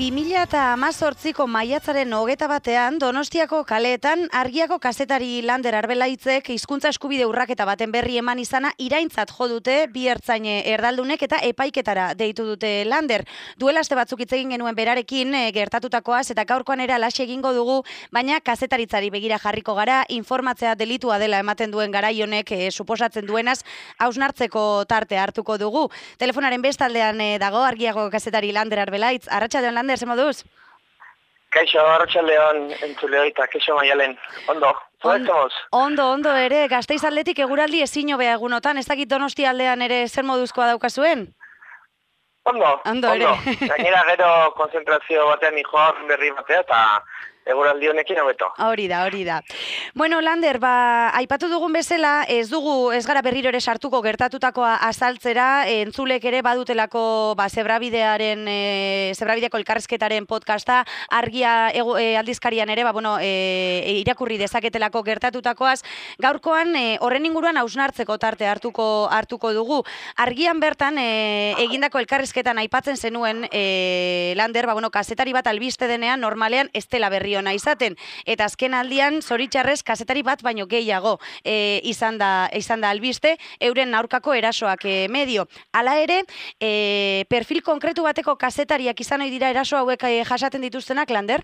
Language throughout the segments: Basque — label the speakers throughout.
Speaker 1: 2018ko maiatzaren 21 Donostiako kaleetan Argiako kazetari Lander Arbelaitzek hizkuntza eskubide urraketa baten berri eman izana iraintzat jo dute bi ertzaine erdaldunek eta epaiketara deitu dute Lander. Duela aste batzuk hitz egin genuen berarekin gertatutakoaz eta gaurkoan ere alaxe egingo dugu, baina kazetaritzari begira jarriko gara, informatzea delitua dela ematen duen garai honek suposatzen duenaz hausnartzeko tarte hartuko dugu. Telefonaren bestaldean dago Argiako kazetari Lander Arbelaitz. Arratsaldeon Lander, ze moduz?
Speaker 2: Kaixo, arratsaldeon entzuleoita, kaixo Maialen. Ondo, zuetzoz?
Speaker 1: Ondo ere, Gasteiz aldetik eguraldi ezin hobea egunotan, ez dakit Donostia aldean ere zer moduzkoa daukazuen?
Speaker 2: Ondo.
Speaker 1: Ere.
Speaker 2: Gainera gero konzentrazio batean ijoan berri batea eta eguraldi honekin hobeto.
Speaker 1: Hori da. Bueno, Lander, aipatu dugun bezala, ez gara berriro ere sartuko gertatutakoa azaltzera, entzulek ere badutelako Zebrabideko elkarrizketaren podcasta, Argia aldizkarian ere, irakurri dezaketelako gertatutakoaz. Gaurkoan, horren inguruan hausnartzeko tarte hartuko dugu. Argian bertan, egindako elkarrizketan aipatzen zenuen, Lander, kazetari bat albiste denean, normalean ez dela berri ona izaten, eta azken aldian zoritxarrez kazetari bat baino gehiago izan da albiste, euren aurkako erasoak medio. Hala ere, perfil konkretu bateko kazetariak izan ohi dira eraso hauek jasaten dituztenak, Lander?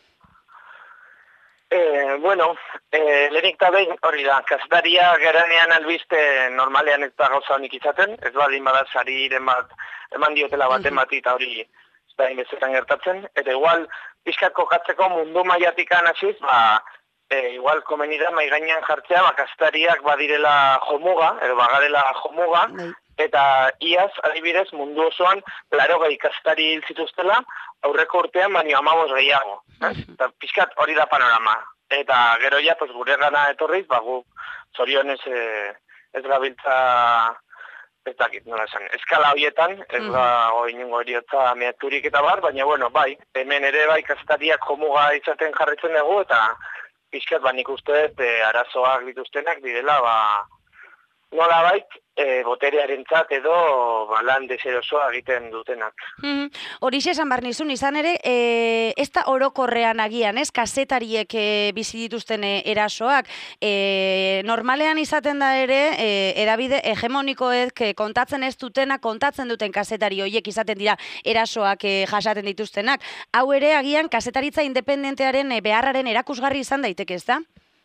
Speaker 2: Lehenik eta behin hori da, kazetaria geranean albiste normalean ez da gauza honik izaten, ez badin bada sariren bat eman diotela baten bati eta hori ez da inbezetan gertatzen, eta igual pixkat kokatzeko mundu maiatikan hasiz, igual komeni da mai gainean jartzea, kazetariak badirela jomuga, edo bagarela jomuga, eta iaz, adibidez, mundu osoan 80 kazetari hil zituztela, aurreko urtean baino 15 gehiago. Eta pixkat hori da panorama. Eta gero ja, gure gana etorriz, gu zorionez ez gabiltza, ez dakit, nola esan, eskala horietan, ez da inungo eriotza meaturik eta baina bai, hemen ere bai kazetariak jomuga izaten jarritzen dugu, eta pixkat nik uste arazoak dituztenak direla, nola bait, boterearentzat edo lan deserosoa egiten dutenak.
Speaker 1: Horixe esan behar nizun, izan ere, ez da orokorrean agian, ez, kazetariek bizi dituzten erasoak. Normalean izaten da ere, edabide hegemonikoek kontatzen ez dutena, kontatzen duten kazetari horiek izaten dira erasoak jasaten dituztenak. Hau ere, agian, kazetaritza independentearen beharraren erakusgarri izan daiteke, ez da?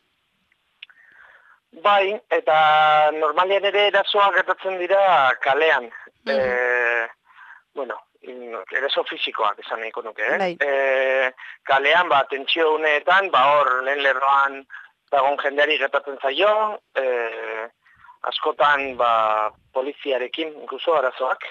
Speaker 2: Bai, eta normalean ere erasoak gertatzen dira kalean. Eraso fisikoak esan nahiko nuke. Kalean, tentsio uneetan, hor lehen lerroan dagoen jendeari gertatzen zaio, askotan poliziarekin inkluso arazoak.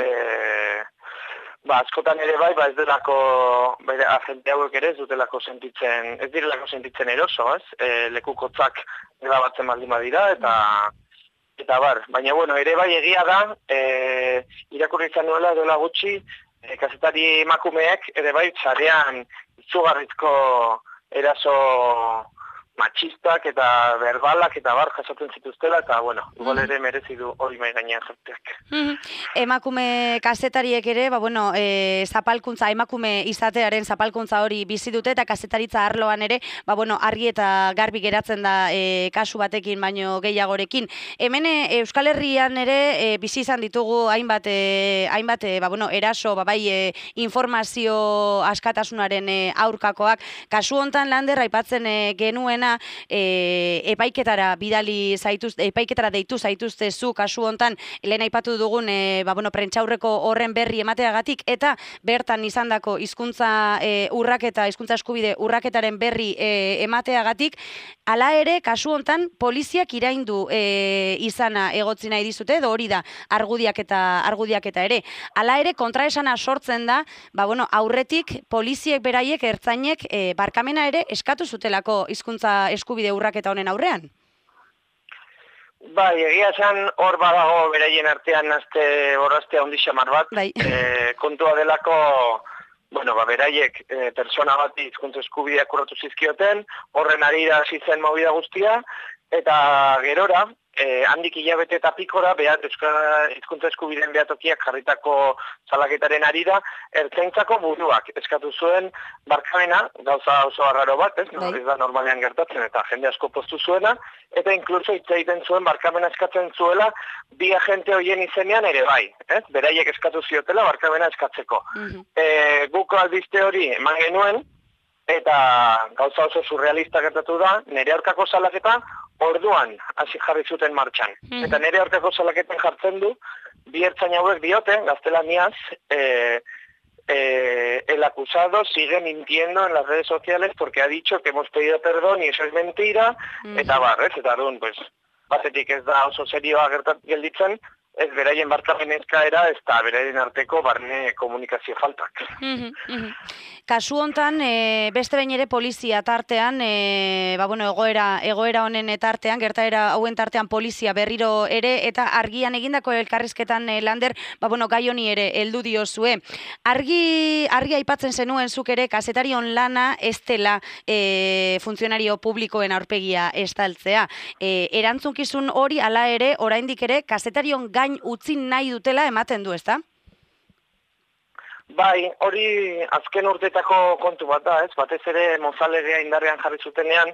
Speaker 2: Askotan ere bai, ez delako, agente hauek ere ez direlako sentitzen eroso, ez? Lekukotzak grabatzen baldin badira, eta baina ere bai egia da, irakurri izan nuela dola gutxi, kazetari emakumeek ere bai sarean izugarrizko eraso matxistak eta berbalak eta jasaten zituztela, eta igual ere merezi du hori mai gainean jarteak.
Speaker 1: Emakume kazetariek ere, zapalkuntza, emakume izatearen zapalkuntza hori bizi dute, eta kazetaritza arloan ere, argi eta garbi geratzen da kasu batekin baino gehiagorekin. Hemen Euskal Herrian ere bizi izan ditugu hainbat eraso, informazio askatasunaren aurkakoak. Kasu hontan Lander aipatzen genuen epaiketara deitu zaituztezu kasu hontan lehen aipatu dugun prentsaurreko horren berri emateagatik eta bertan izandako hizkuntza eskubide urraketaren berri emateagatik. Hala ere, kasu hontan poliziak iraindu izana egotzi nahi dizute, edo hori da argudiaketa ere. Hala ere, kontraesana sortzen da, aurretik poliziek beraiek ertzainek barkamena ere eskatu zutelako hizkuntza eskubide urraketa honen aurrean?
Speaker 2: Egia esan hor badago beraien artean borraztea handi xamar bat. Kontua delako, beraiek persona bat hizkuntza eskubideak urratu zizkioten, horren arira hasi zen movida guztia, eta gerora, handik hilabete eta pikora, hizkuntza eskubideen behatokiak jarritako salaketaren arira, ertzaintzako buruak eskatu zuen barkamena, gauza oso arraro bat, ez da normalean gertatzen, eta jende asko postu zuena, eta inkluso hitz egiten zuen barkamena eskatzen zuela, bi agente horien izenean ere bai, ez? Beraiek eskatu ziotela barkamena eskatzeko. Guk albiste hori eman genuen, eta gauza oso surrealista gertatu da, nire aurkako salaketa orduan hasi jarri zuten martxan. Eta nire aurkako salaketan jartzen du, bi ertzaina hauek diote, gaztelaniaz, el acusado sigue mintiendo en las redes sociales porque ha dicho que hemos pedido perdón y eso es mentira, eta barrez, eta arduan, pues, batetik ez da oso serioa gelditzen, ez beraien barkamen eskaera, ez da beraien arteko barne komunikazio faltak.
Speaker 1: Kasu hontan, beste behin ere polizia tartean, egoera honen tartean, gertaera hauen tartean polizia berriro ere, eta argian egindako elkarrizketan Lander, gai honi ere heldu diozue. Argi aipatzen zenuen zuk ere, kazetarion lana ez dela funtzionario publikoen aurpegia estaltzea. Erantzunkizun hori hala ere, oraindik ere, kazetarion gain utzi nahi dutela ematen du, ezta?
Speaker 2: Bai, hori azken urtetako kontu bat da, ez? Batez ere Mozalegea indarrean jarri zutenean,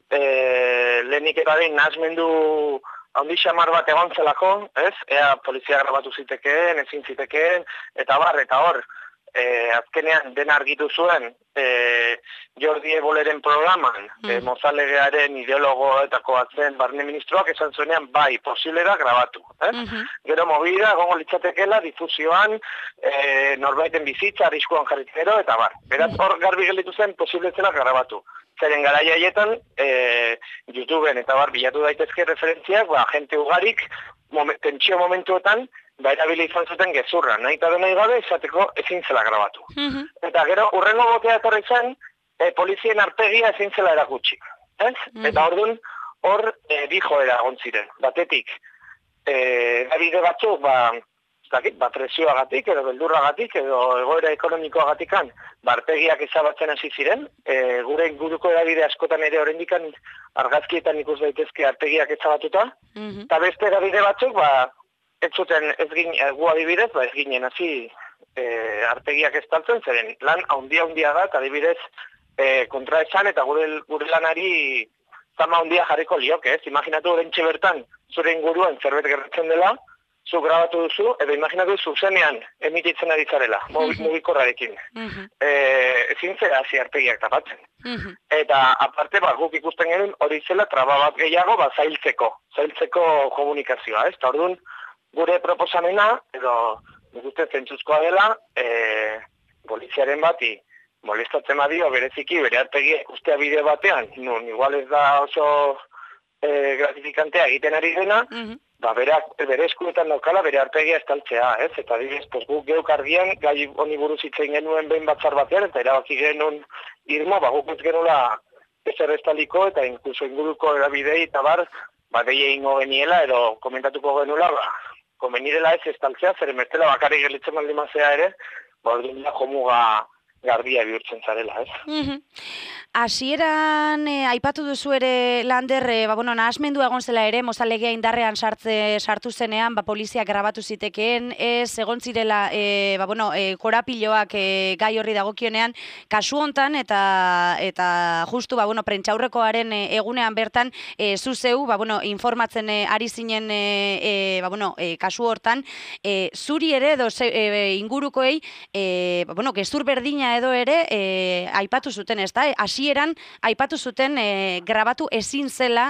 Speaker 2: lehenik erabein nahasmendu handi xamar bat egon zelako, ez? Ea polizia grabatu zitekeen, ezin zitekeen, eta hor, azkenean dena argitu zuen Jordi Eboleren programan, Mozalegearen ideologoetako zen barne ministroak esan zuenean bai, posible da grabatu. Gero movida, egongo litzatekela, difusioan, norbaiten bizitza, arriskuan jarritzero, eta bar. Beraz, hor garbi gelditu zen, posible zela grabatu. Zeren garaia haietan, YouTubeen eta bar bilatu daitezke referentziak, jente ugarik, tentsio momentuetan, erabili izan zuten gezurra, nahi eta nahi gabe izateko ezin zela grabatu. Eta gero, urrengo botea etorri zen, polizien arpegia ezin zela erakutsi. Eta orduan, hor bi joera egon ziren. Batetik, erabide batzuk, presioagatik, edo beldurragatik, edo egoera ekonomikoagatikan, arpegiak ezabatzen hasi ziren, gure inguruko erabide askotan ere oraindikan argazkietan ikus daitezke arpegiak ezabatuta, eta beste erabide batzuk, ez zuten ez gu adibidez, ez ginen hasi arpegiak estaltzen, zeren lan handia da, eta adibidez kontraesan eta gure lanari zama handia jarriko lioke, ez? Imaginatu orentxe bertan zure inguruen zerbait gertatzen dela, zu grabatu duzu, edo imaginatu zuzenean emititzen ari zarela, mugikorrarekin. Ezin zera hasi arpegiak tapatzen. Eta aparte, guk ikusten genuen hori zela traba bat gehiago zailtzeko komunikazioa, ez? Eta orduan, gure proposamena, edo ikusten zentzuzkoa dela, poliziaren bati molestatzen badio bereziki bere arpegia ikustea bideo batean, nun igual ez da oso gratifikantea egiten ari dena, bere eskuetan daukala bere arpegia estaltzea, ez? Eta adibidez, guk geuk argian, gai honi buruz hitzen genuen behin batzar batean, eta erabaki genuen irmo, guk ez genuela ezer estaliko, eta inkluso inguruko erabidei, eta deie ingo geniela, edo komentatuko genuela, konbenirela ez estaltzea, zer emertela bakarrik gelitzen baldimazea ere, orduan jomuga garbia bihurtzen zarela, ez?
Speaker 1: Hasieran aipatu duzu ere, Lander, nahasmendua egon zela ere, Mozalegea indarrean sartu zenean, poliziak grabatu zitekeen, ez egon zirela, korapiloak gai horri dagokionean, kasu hontan, eta justu, prentxaurrekoaren egunean bertan, zuzeu, informatzen ari zinen, kasu hortan, zuri ere, edo ingurukoei, gezur berdina edo ere, aipatu zuten, ez da? Hasieran aipatu zuten grabatu ezin zela,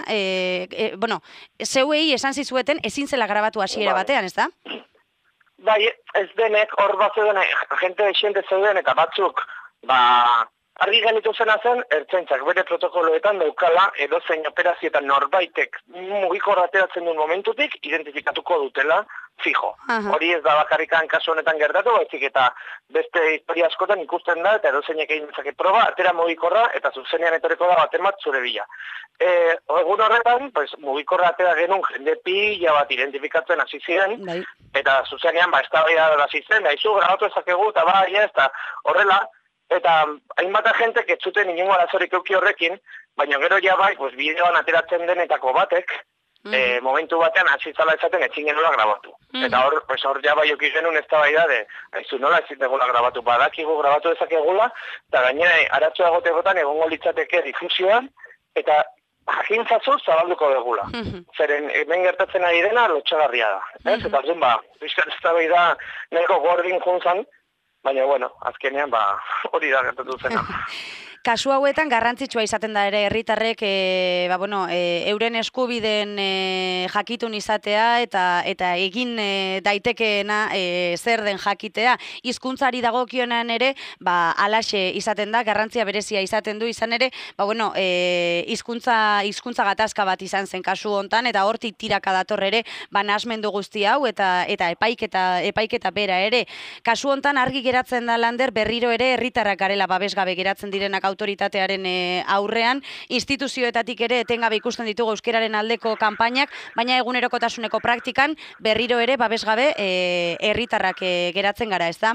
Speaker 1: zeuei esan zizueten ezin zela grabatu hasiera batean, ez da?
Speaker 2: Bai, ez denek, hor bat zeuden, agente esiente zeuden, eta batzuk, argi genitu zena zen, ertzaintzak bere protokoloetan daukala, edozein operazietan norbaitek mugikorra ateratzen duen momentutik, identifikatuko dutela, fijo. Hori ez da bakarrikan kasu honetan gertatu, baizik eta beste historia askotan ikusten da, eta edozeinek egin dezake proba, atera mugikorra, eta zuzenean etoreko da baten bat zure bila. Egun horretan, mugikorra atera genuen jende pila bat identifikatzen hasi ziren, eta zuzenean eztabaida hasi zen, izu grabatu ezakegu, eta eta horrela, eta hainbat agentek ez zuten inongo arazorik eduki horrekin, baina gero ja bai, pues, bideoan ateratzen denetako batek, momentu batean hasi zala esaten ezin genuela grabatu. Eta hor ja bai euki genuen eztabaida de, aizu nola ezin degula grabatu, badakigu grabatu dezakegula, eta gainera arazoa egotegotan egongo litzateke difusioan, eta jakintzazu zabalduko degula. Zeren hemen gertatzen ari dena lotxagarria da. Eta orduan bizkat eztabaida nahiko gordin juntzan, baina bueno, azkenean hori da gertatu zena.
Speaker 1: Kasu hauetan garrantzitsua izaten da ere herritarrek euren eskubideen jakitun izatea eta egin daitekeena zer den jakitea. Hizkuntzari dagokionean ere halaxe izaten da, garrantzia berezia izaten du izan ere, hizkuntza gatazka bat izan zen kasu hontan eta hortik tiraka dator ere nahasmendu guzti hau eta epaiketa bera ere. Kasu hontan argi geratzen da Lander berriro ere herritarrak garela babesgabe geratzen direnak autoritatearen aurrean, instituzioetatik ere etengabe ikusten ditugu euskeraren aldeko kanpainak, baina egunerokotasuneko praktikan berriro ere babesgabe herritarrak geratzen gara, ez da?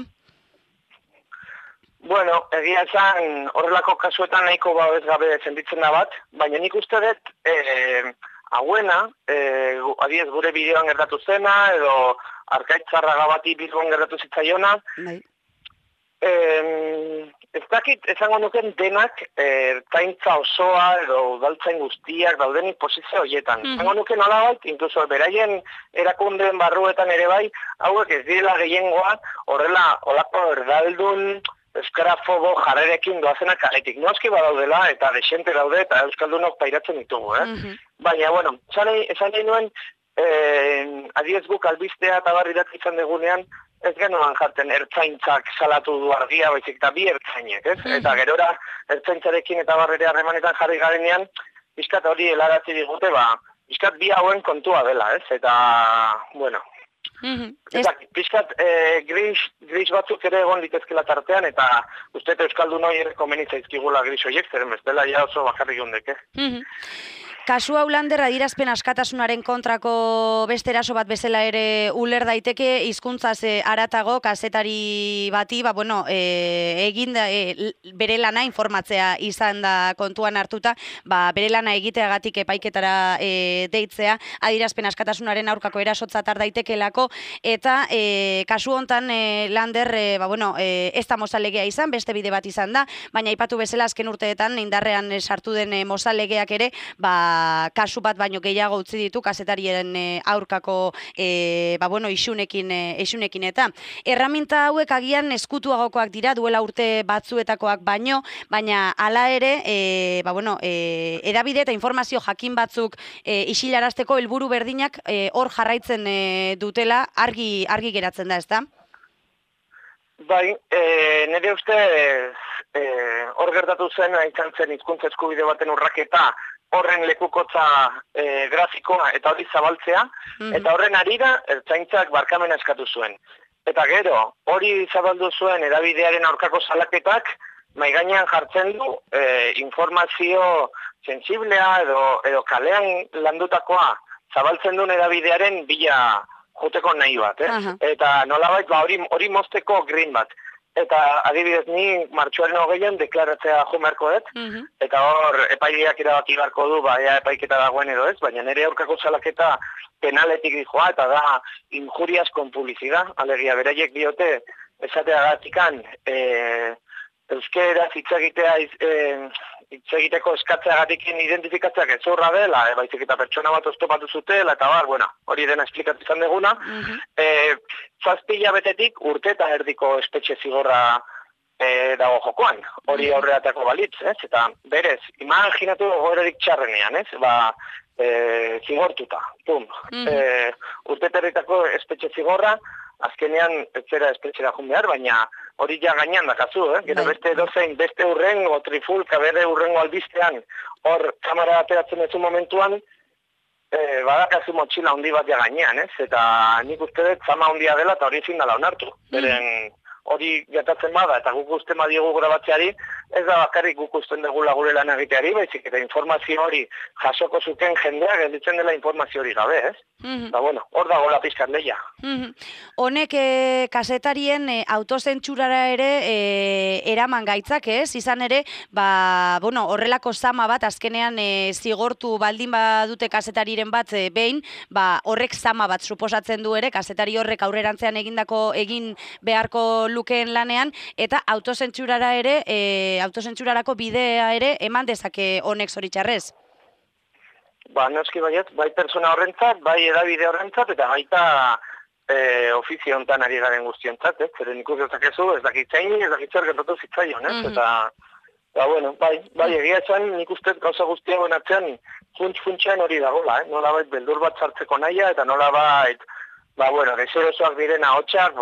Speaker 2: Bueno, egia esan horrelako kasuetan nahiko babesgabe sentitzen da bat, baina nik uste dut hauena, adiez gure bideoan gertatu zena, edo Arkaitzarraga bati Bilbon gertatu zitzaiona, ez dakit esango nuken denak ertzaintza osoa edo udaltzain guztiak daudenik posizio horietan. Esango nuken nolabait, inkluso beraien erakundeen barruetan ere bai, hauek ez direla gehiengoa horrela olako erdaldun euskarafobo jarrerekin doazenak kaletik. Noazki badaudela eta desente daude eta euskaldunok pairatzen ditugu, Baina, bueno, esan nahi nuen, adiez guk albistea eta barrirak izan degunean, ez genuan jarten ertzaintzak salatu du argia, baizik eta bi ertzainek, ez? Eta gerora ertzaintzarekin eta barrere harremanetan jarri garenean, bizkat hori helarazi digute, bizkat bi hauen kontua dela, ez? Eta, bueno, bizkat gris batzuk ere egon litezkela tartean, eta uste euskaldun hori ere komenitza izkigula gris horiek, zeren bestela ja oso bakarrik ondeke.
Speaker 1: Kasu hau Lander adierazpen askatasunaren kontrako beste eraso bat bezala ere uler daiteke, hizkuntzaz haratago kazetari bati, egin bere lana informatzea izan da kontuan hartuta, bere lana egiteagatik epaiketara deitzea, adierazpen askatasunaren aurkako erasotzat har daitekelako, eta kasu hontan Lander, ez da mozalegea izan, beste bide bat izan da, baina aipatu bezala azken urteetan indarrean sartu den mozalegeak ere, kasu bat baino gehiago utzi ditu kazetarien aurkako isunekin eta erraminta hauek agian eskutuagokoak dira duela urte batzuetakoak baina hala ere edabide eta informazio jakin batzuk isilarazteko helburu berdinak hor jarraitzen dutela argi geratzen da, ezta?
Speaker 2: Bai, nire uste hor gertatu zen izan zen hizkuntza eskubide baten urraketa horren lekukotza grafikoa eta hori zabaltzea, eta horren arira ertzaintzak barkamena eskatu zuen. Eta gero, hori zabaldu zuen edabidearen aurkako salaketak, maigainean jartzen du informazio sensiblea edo kalean landutakoa zabaltzen duen edabidearen bila joteko nahi bat, Eta nolabait hori mozteko green bat. Eta adibidez ni martxoaren 20an deklaratzea jo beharko dut, eta hor epaileak erabaki beharko du, ea epaiketa dagoen edo ez, baina nire aurkako salaketa penaletik dijoa, eta da injurias con publicidad, alegia beraiek diote esateagatikan euskeraz hitz egiteko eskatzeagatikin identifikatzeak ezurra dela, baizik eta pertsona bat oztopatu zutela, eta hori dena esplikatu izan deguna. 7 hilabetetik urte eta erdiko espetxe zigorra dago jokoan, hori aurreatako balitz, eta berez, imaginatu gogorarik txarrenean, zigortuta, pum. Urte eta erditako espetxe zigorra, azkenean ez zera espetxera jun behar, baina hori ja gainean dakazu, gero beste dozein, beste urrengo, trifulka, bere urrengo albistean, hor kamera ateratzen ez momentuan, badakazu motxila handi bat ja gainean, eta nik uste dut zama handia dela eta hori ezin dela onartu. Beren hori gertatzen bada eta guk usten badiegu grabatzeari, ez da bakarrik guk usten degula gure lan egiteari, baizik eta informazio hori jasoko zuten jendeak gelditzen dela informazio hori gabe, ez? bueno, hor dago la pizkat leia.
Speaker 1: Honek kasetarien autozentzurara ere eraman gaitzak, ez? Izan ere, bueno, horrelako zama bat, azkenean zigortu baldin badute kasetariren bat behin, horrek zama bat suposatzen du ere, kasetari horrek aurrerantzean egin beharko lukeen lanean, eta autozentzurara ere, autozentzurarako bidea ere eman dezake honek zoritxarrez.
Speaker 2: Noski baiet, bai pertsona horrentzat, bai edabide horrentzat, eta baita ofizio hontan ari garen guztiontzat, zeren ikus dezakezu, ez dakitzain, ez dakitzer gertatu zitzaion, eta, bueno, bai, egia esan, nik uste gauza guztia guen atzean, funtsean hori dagoela, nolabait beldur bat sartzeko nahia, eta nolabait, bueno, deserosoak diren ahotsak,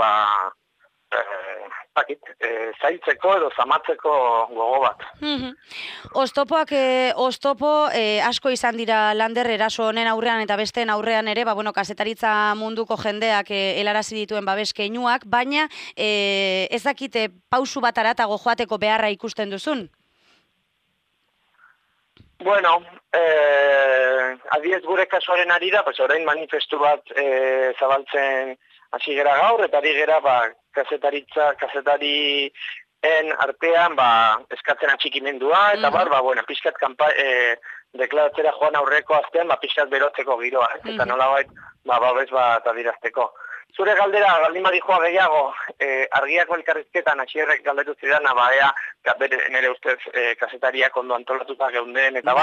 Speaker 2: zailtzeko edo zamatzeko gogo bat.
Speaker 1: Oztopoak asko izan dira Lander eraso honen aurrean eta besteen aurrean ere, bueno, kazetaritza munduko jendeak helarazi dituen babes keinuak, baina ez dakite pausu bat aratago joateko beharra ikusten duzun?
Speaker 2: Bueno, adiez gure kasuaren ari da, orain manifestu bat zabaltzen hasi gera gaur, eta ari gera kazetarien artean eskatzen atxikimendua, eta bueno, pixkat deklaratzera joan aurreko aztean, pixkat berotzeko giroa, eta nolabait, babes bat adirazteko. Zure galdera, baldin badijoa gehiago, argiako elkarrizketan hasierrek galdetu zidan, ea, nire ustez kazetariak ondo antolatuta geunden, eta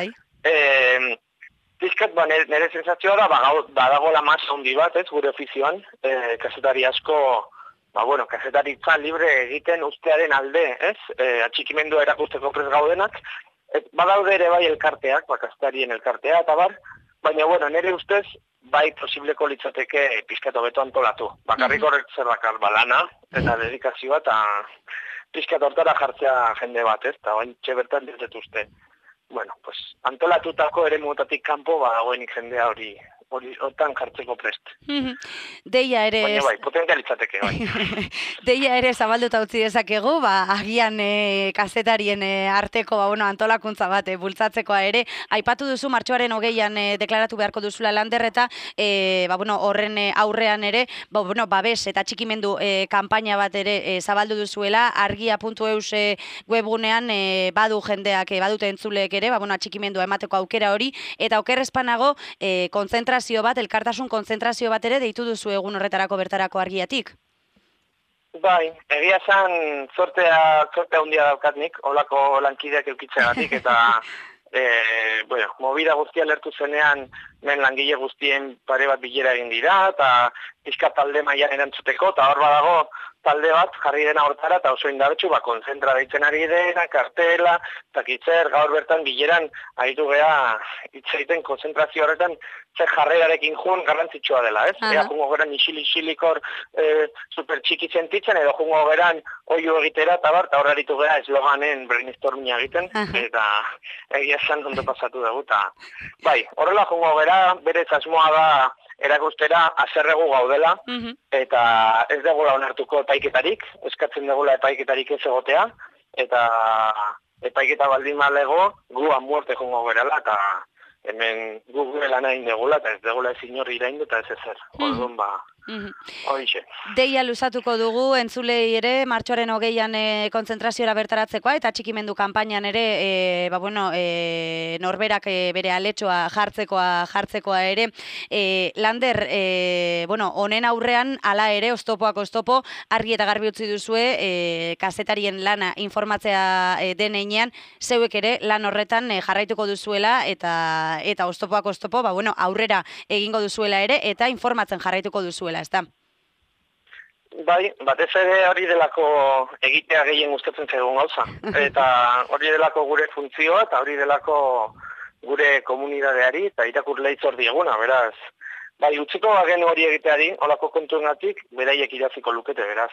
Speaker 2: pixkat, nire sensazioa da, badagoela masa handi bat, gure ofizioan, kazetari asko, bueno, kazetaritza libre egiten ustearen alde, atxikimendua erakusteko prest gaudenak, badaude ere bai elkarteak, kazetarien elkartea, eta baina, bueno, nire ustez, bai posibleko litzateke pixkat hobeto antolatu. Bakarrik horrek zer dakar lana, eta dedikazioa, eta pixkat hortara jartzea jende bat, eta bain txebertan dituzte. Bueno, pues, antolatutako ere mutatik kanpo, dagoenik jendea hori hortan jartzeko prest.
Speaker 1: Deia ere...
Speaker 2: Baina bai, potentea litzateke, bai.
Speaker 1: Deia ere zabalduta utzi dezakegu, agian kazetarien arteko antolakuntza bat bultzatzekoa ere. Aipatu duzu martxoaren 20an deklaratu beharko duzula Lander eta horren aurrean ere, babes eta txikimendu kanpaina bat ere zabaldu duzuela, argia.eus webgunean badu jendeak, badute entzuleek ere, atxikimendua emateko aukera hori, eta okerrezpanago kontzentrazio bat, elkartasun kontzentrazio bat ere deitu duzu egun horretarako bertarako argiatik?
Speaker 2: Bai, egia esan sortea handia daukatnik, holako lankideak eukitzeagatik, eta movida guztia lertu zenean, men langile guztien pare bat bilera egin dira, eta pixka talde mailan erantzuteko, eta hor badago talde bat jarri dena hortara, eta oso indartxu, konzentra deitzen ari dena, kartela, eta kitzer, gaur bertan bileran, aritu geha, itzaiten konzentrazio horretan, zer jarrerarekin jun garrantzitsua dela, ez? Ea jungo geran isilikor super txiki sentitzen, edo jungo geran oio egitera, eta horre aritu geha esloganen brainstorming egiten, eta egia esan ondo pasatu dugu, eta bai, horrela jungo gera, berez asmoa da, erakustera aserregu gaudela, eta ez degula onartuko epaiketarik, eskatzen degula epaiketarik ez egotea, eta epaiketa baldin malego, gu muerte jongo gerala, eta hemen gu gela nahi degula, eta ez degula ez inorri iraindu, eta ez ezer. Orduan horixe.
Speaker 1: Deia luzatuko dugu, entzulei ere, martxoaren 20an kontzentraziora bertaratzekoa, eta txikimendu kanpainan ere, norberak bere aletxoa jartzekoa ere. Lander, honen aurrean, ala ere, oztopoak oztopo, argi eta garbi utzi duzue, kazetarien lana informatzea denean, zeuek ere, lan horretan jarraituko duzuela, eta oztopoak oztopo, aurrera egingo duzuela ere, eta informatzen jarraituko duzuela. Ezta?
Speaker 2: Bai, batez ere hori delako egitea gehien gustatzen zaigun gauza. Eta hori delako gure funtzioa, eta hori delako gure komunidadeari, eta irakurleitz hor dieguna, beraz. Bai, utziko bagen hori egiteari, holako kontuengatik, beraiek iraziko lukete, beraz.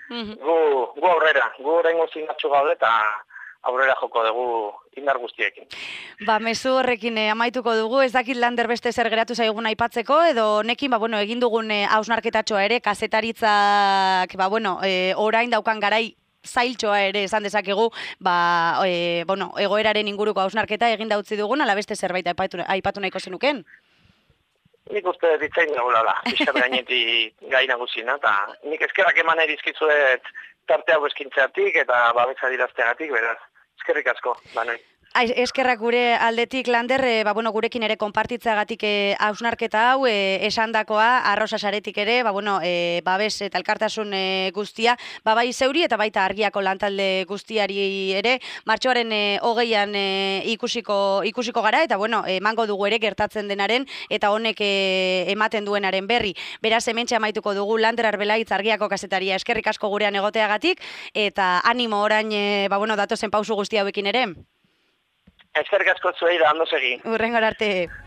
Speaker 2: Gu aurrera, gu oraingo zinatxu gaude, eta aurrera joko dugu indar guztiekin.
Speaker 1: Mezu horrekin amaituko dugu, ez dakit Lander beste zer geratu zaigun aipatzeko, edo nekin, egin dugun hausnarketatxoa ere, kazetaritzak, orain daukan garai zailtxoa ere esan dezakegu, egoeraren inguruko hausnarketa egin dautzi dugun, ala beste zerbait aipatu nahiko zenuken?
Speaker 2: Nik uste ditzain dagoela, pixkat gainetik gai nagusina, eta nik eskerrak eman erizkizuet tarte hau eskintzeatik eta babesa dirazteagatik, beraz, eskerrik asko, banoi.
Speaker 1: Eskerrak gure aldetik, Lander, gurekin ere konpartitzeagatik hausnarketa hau, esandakoa, arrosa saretik ere, babes eta elkartasun guztia, bai zeuri eta baita argiako lantalde guztiari ere, martxoaren 20an ikusiko gara, eta emango dugu ere gertatzen denaren, eta honek ematen duenaren berri. Beraz, hementxe amaituko dugu Lander Arbelaitz argiako kazetaria, eskerrik asko gurean egoteagatik, eta animo orain, datozen pausu guzti hauekin ere.
Speaker 2: Eskerrik asko zuei da, ondo segi.
Speaker 1: Hurrengor arte.